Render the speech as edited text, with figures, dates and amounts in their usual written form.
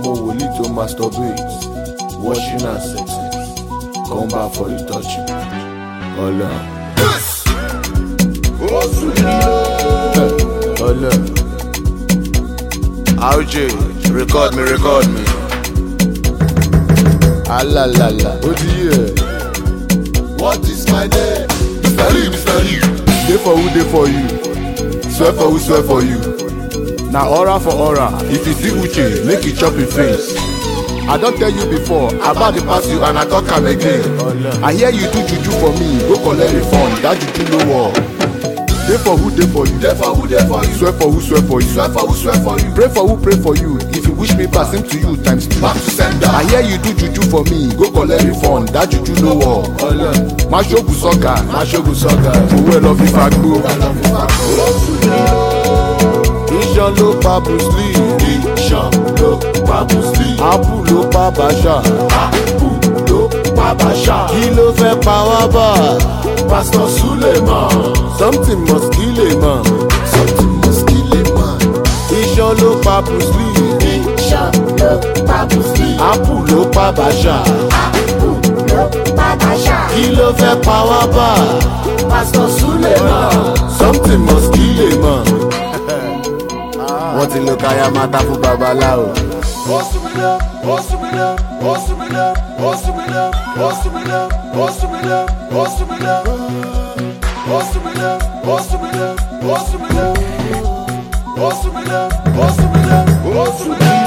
ọmọ wòlíì tó masturbate, washing and sexing, come back for the touching. Ọlọ. Ọlọ. RJ, record me. Alalala, ó ti yẹ. What is my name? Mr. Lee. Dey for who, dey for you. Swear for you. Na aura for aura. If you see Uche, make you chop your face. I don tell you before, about the pass you and I talk am again. I hear you do juju for me, go collect refund, that juju no work. Dey for who, dey for you. Dey for who, dey for you. Swear for who, swear for you. Swear for who, swear for you. Pray for who, pray for you. If you wish me pass him to you times 2. Back to sender. I hear you do juju for me, go collect refund, that juju no work. Mashogu soga. Owó ẹ lọ fi fagbó. Iṣan ló pa Bruce Lee. Apple ló pa Basha. Kí ló fẹ́ pa wá bá? Pastor Suleiman. Something must kill a man. Iṣan ló pa Bruce Lee. Apple ló pa Basha. Kí ló fẹ́ pa wá bá? Pastor Suleiman. Something must kill a man. Wọ́n ti lo káyà máta fún babaláwo. Awesome.